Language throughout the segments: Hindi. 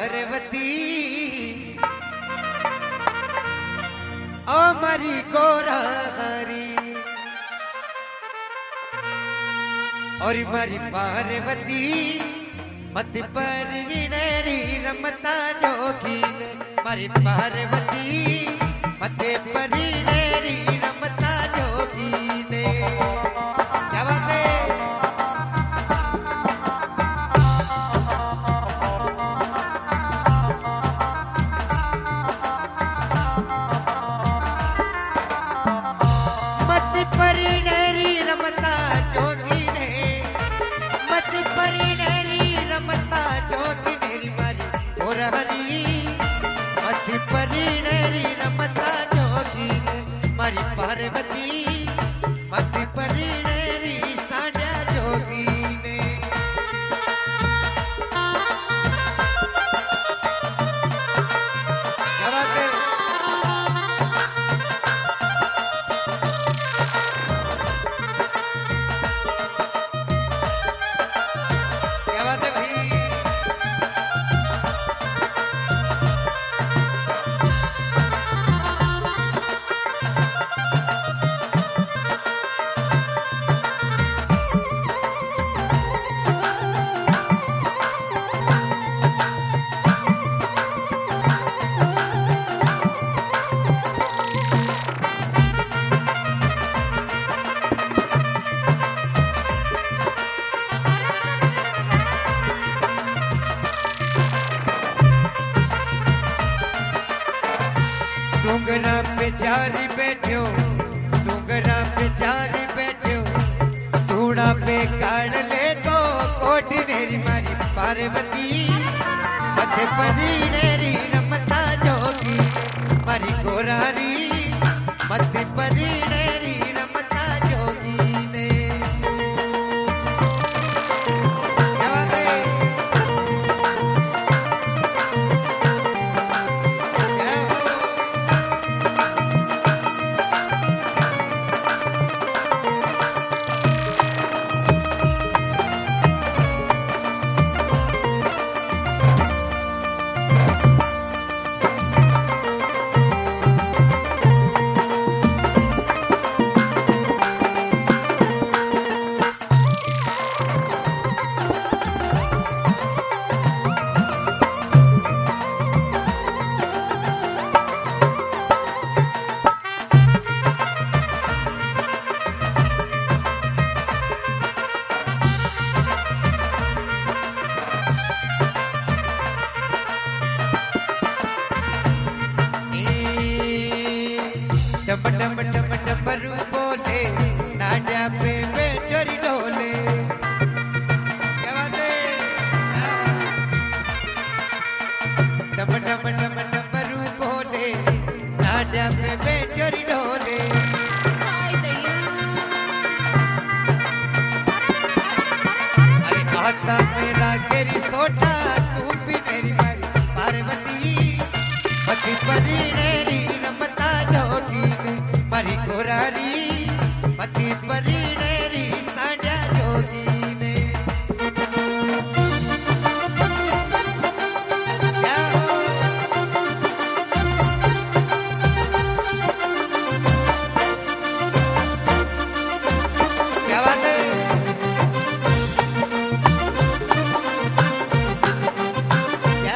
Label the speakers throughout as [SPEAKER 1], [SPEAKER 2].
[SPEAKER 1] पार्वती ओ मारी गोरारी और मारी पार्वती मत पर विनेरी रमता जोगीन मारी पार्वती मत पर विनेरी रमता जोगीन। क्या बात है? मारी पार्वती मत परिणेरी साड्या जोगीने। क्या बात है? क्या बात है भाई? डूंगरा पे चारी बैठो डूंगरा पे चारी बैठो धूड़ा पे काढ़ ले गो कोट नेरी मारी पार्वती मत परी नेरी रमता जोगी मारी गोरारी मत परी नेरी रमता जोगी ने। क्या बात है? डम डम डम डमरू बोले नाड्या पे बेचोरी डोले। क्या बात है? डम डम डम डमरू बोले नाड्या पे बेचोरी डोले। अरे आता मेरा गेरी सोटा तू भी मेरी मारी पार्वती मती परी नेरी रमता जोगी मारी गोरारी मती परी नेरी साड्या जोगी ने। क्या हो? क्या बात है? क्या?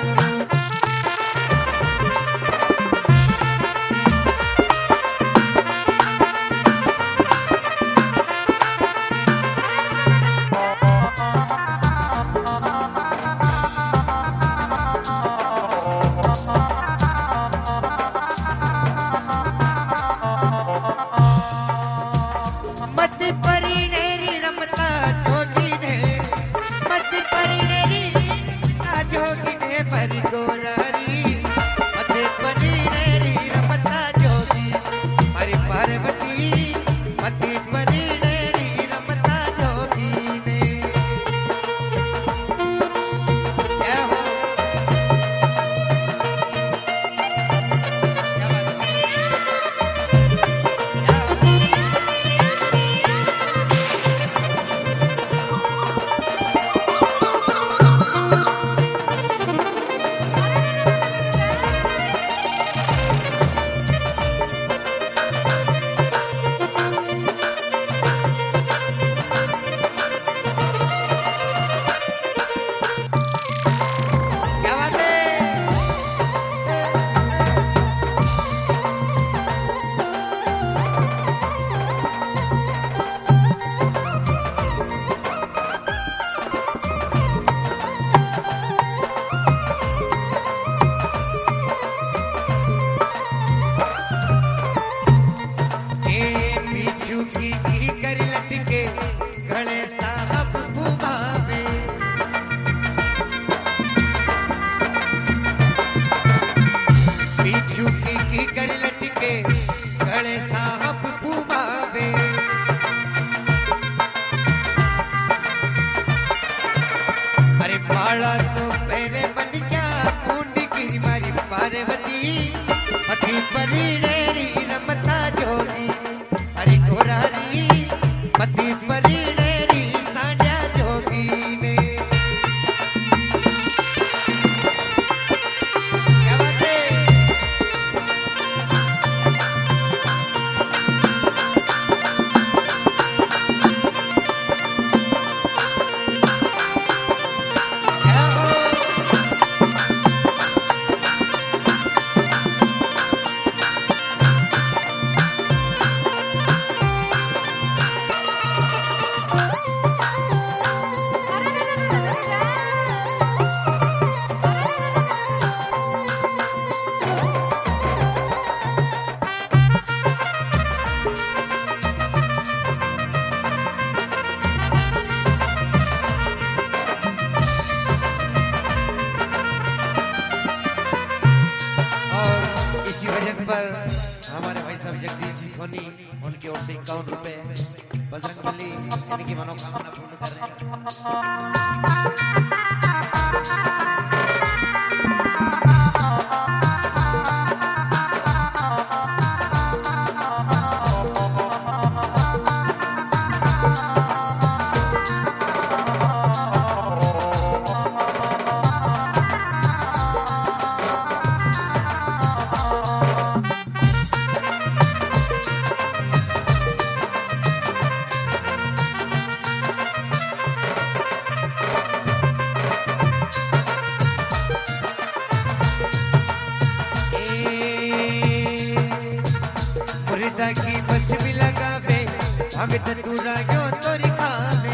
[SPEAKER 1] मत परी नेरी रमता जोगी ने मत परी नेरी रमता जोगी ने परी गोरारी मत परी नेरी रमता जोगी मारी पार्वती मत परी नेरी रमता जोगी ने। क्या हो? क्या बात है? क्या? पार्वती मथी परीड़ेरी रमता जोगी हरी घोरारी मथी परीड़ेरी साड्या जोगी ने क्या बात है पर हमारे भाई साहब जगदीश जी सोनी उनकी ओर से 51 रुपए बजरंगबली इनकी मनोकामना पूर्ण कर रहे की बस भी लगावे भगत तुरा यो तोरी खावे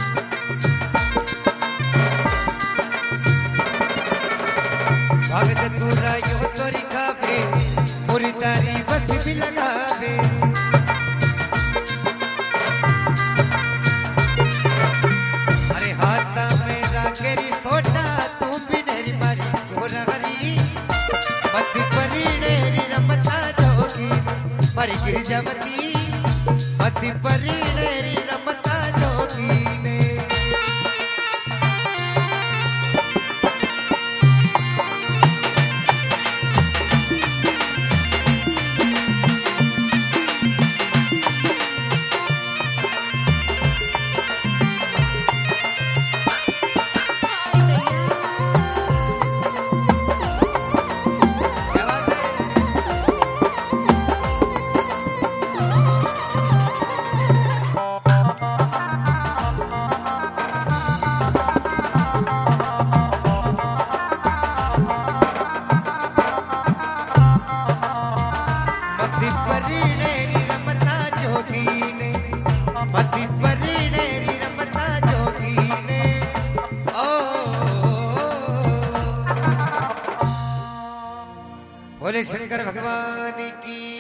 [SPEAKER 1] भगत तुरा यो तोरी खावे मुरीदारी बस भी लगावे अरे हाथा में राकेरी सोटा तू भी नेरी मारी गोरारी मत परी नेरी रमता जोगी मरी गिरजावती मती परीड़ेरी रमता जोगी ने बोले शंकर भगवान की